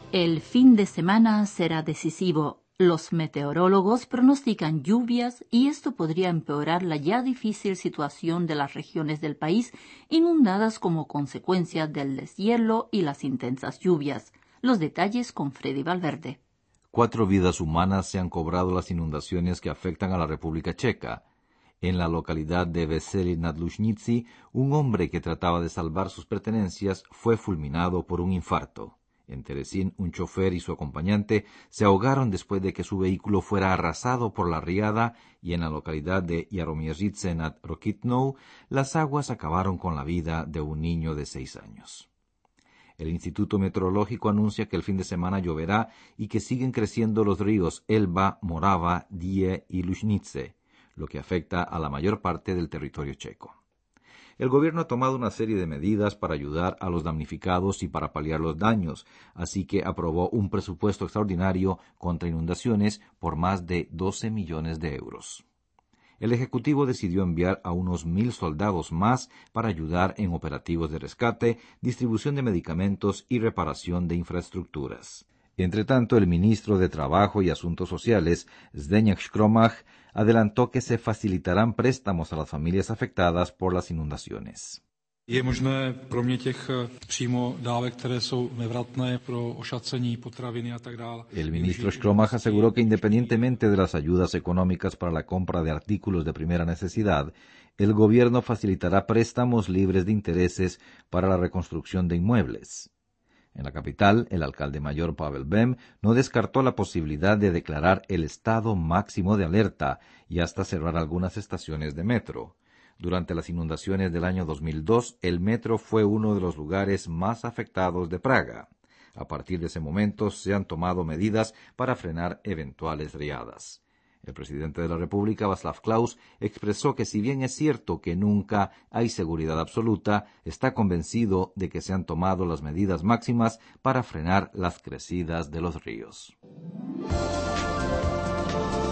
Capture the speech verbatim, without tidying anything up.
El fin de semana será decisivo. Los meteorólogos pronostican lluvias y esto podría empeorar la ya difícil situación de las regiones del país inundadas como consecuencia del deshielo y las intensas lluvias. Los detalles con Freddy Valverde. Cuatro vidas humanas se han cobrado las inundaciones que afectan a la República Checa. En la localidad de Veselí nad Lužnicí, un hombre que trataba de salvar sus pertenencias fue fulminado por un infarto. En Terezín, un chofer y su acompañante se ahogaron después de que su vehículo fuera arrasado por la riada, y en la localidad de Jaromířice nad Rokytnou, las aguas acabaron con la vida de un niño de seis años. El Instituto Meteorológico anuncia que el fin de semana lloverá y que siguen creciendo los ríos Elba, Morava, Die y Lužnice, lo que afecta a la mayor parte del territorio checo. El gobierno ha tomado una serie de medidas para ayudar a los damnificados y para paliar los daños, así que aprobó un presupuesto extraordinario contra inundaciones por más de doce millones de euros. El Ejecutivo decidió enviar a unos mil soldados más para ayudar en operativos de rescate, distribución de medicamentos y reparación de infraestructuras. Entre tanto, el ministro de Trabajo y Asuntos Sociales, Zdeněk Škromach, adelantó que se facilitarán préstamos a las familias afectadas por las inundaciones. Je možné kromě těch přímo dávek, které jsou nevratné pro ošacení, potraviny a tak dále. El ministro Škromach aseguró que independientemente de las ayudas económicas para la compra de artículos de primera necesidad, el gobierno facilitará préstamos libres de intereses para la reconstrucción de inmuebles. En la capital, el alcalde mayor Pavel Bem no descartó la posibilidad de declarar el estado máximo de alerta y hasta cerrar algunas estaciones de metro. Durante las inundaciones del año dos mil dos, el metro fue uno de los lugares más afectados de Praga. A partir de ese momento se han tomado medidas para frenar eventuales riadas. El presidente de la República, Václav Klaus, expresó que si bien es cierto que nunca hay seguridad absoluta, está convencido de que se han tomado las medidas máximas para frenar las crecidas de los ríos.